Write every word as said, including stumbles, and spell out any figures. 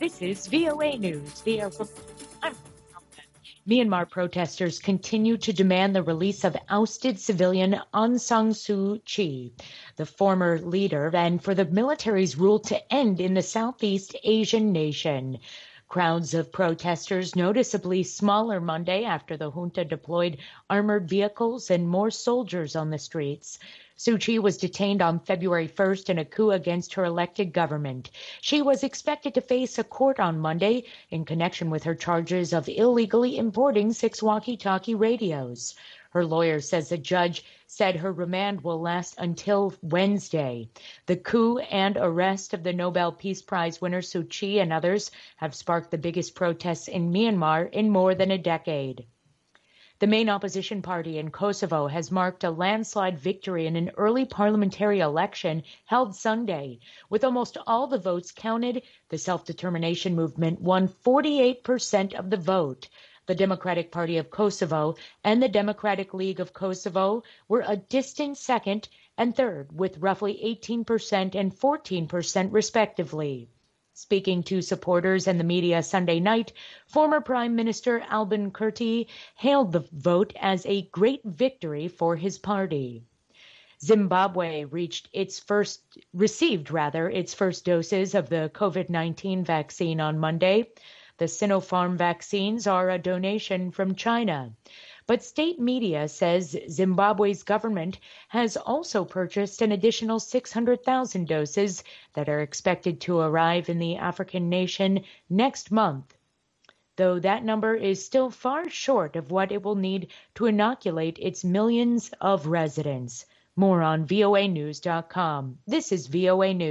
This is V O A News. The Air I'm Myanmar protesters continue to demand the release of ousted civilian Aung San Suu Kyi, the former leader, and for the military's rule to end in the Southeast Asian nation. Crowds of protesters noticeably smaller Monday after the junta deployed armored vehicles and more soldiers on the streets. Suu Kyi was detained on February first in a coup against her elected government. She was expected to face a court on Monday in connection with her charges of illegally importing six walkie-talkie radios. Her lawyer says the judge said her remand will last until Wednesday. The coup and arrest of the Nobel Peace Prize winner Suu Kyi and others have sparked the biggest protests in Myanmar in more than a decade. The main opposition party in Kosovo has marked a landslide victory in an early parliamentary election held Sunday. With almost all the votes counted, the self-determination movement won forty-eight percent of the vote. The Democratic Party of Kosovo and the Democratic League of Kosovo were a distant second and third, with roughly eighteen percent and fourteen percent respectively. Speaking to supporters and the media Sunday night, former Prime Minister Albin Kurti hailed the vote as a great victory for his party. Zimbabwe reached its first, received rather, its first doses of the COVID nineteen vaccine on Monday. The Sinopharm vaccines are a donation from China. But state media says Zimbabwe's government has also purchased an additional six hundred thousand doses that are expected to arrive in the African nation next month, though that number is still far short of what it will need to inoculate its millions of residents. More on V O A news dot com. This is V O A News.